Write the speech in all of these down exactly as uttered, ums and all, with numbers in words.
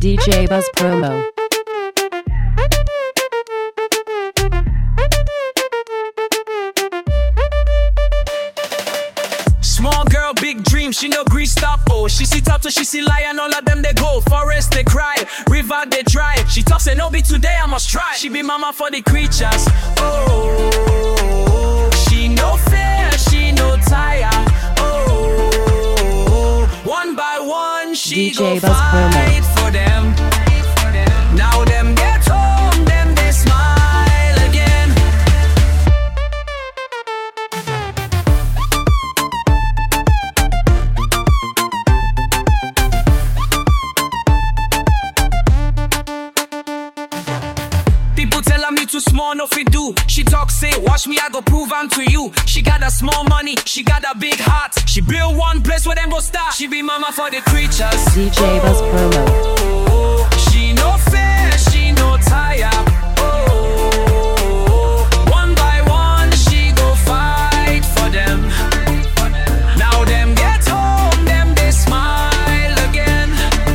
D J Buzz Promo. Small girl, big dream, she no grease stop. Oh, she see top, so she see lion, all of them they go. Forest they cry, river they dry. She talks say no be today, I must try. She be mama for the creatures. Oh, she no fear, she no tire. Oh, one by one she D J go Buzz fight Promo. for them. Now them get home, them they smile again. People tell her me too small, no fit do. She talk say, watch me, I go prove I'm to you. She got a small money, she got a big heart. She build one place where them go start. She be mama for the creatures. D J Buzz Promo. Oh, she no fear, she no tire. Oh, one by one she go fight for them. Now them get home, them they smile again.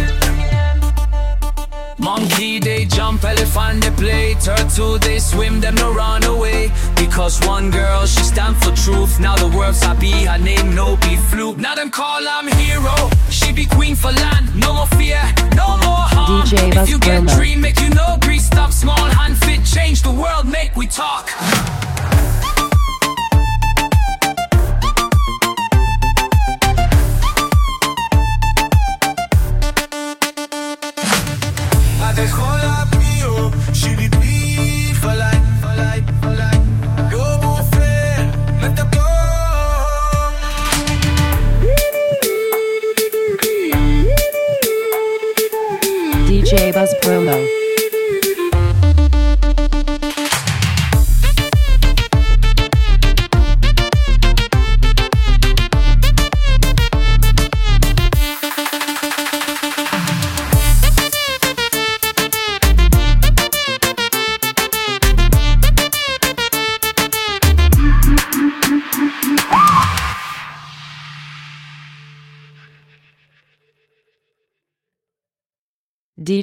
Monkey they jump, elephant they play, turtle they swim, them no run away. Because one girl she stand for truth. Now the world's happy, her name no be fluke. Now them call I'm hero, she be queen for land. No more fear, no more harm. D J Buzz If you get Promo. dream, make you no grease stop. Small hand fit, change the world, make we talk. I just call up Mio, she be be for life, for life, for life. Yo, mon frère, let the go. D J Buzz Promo.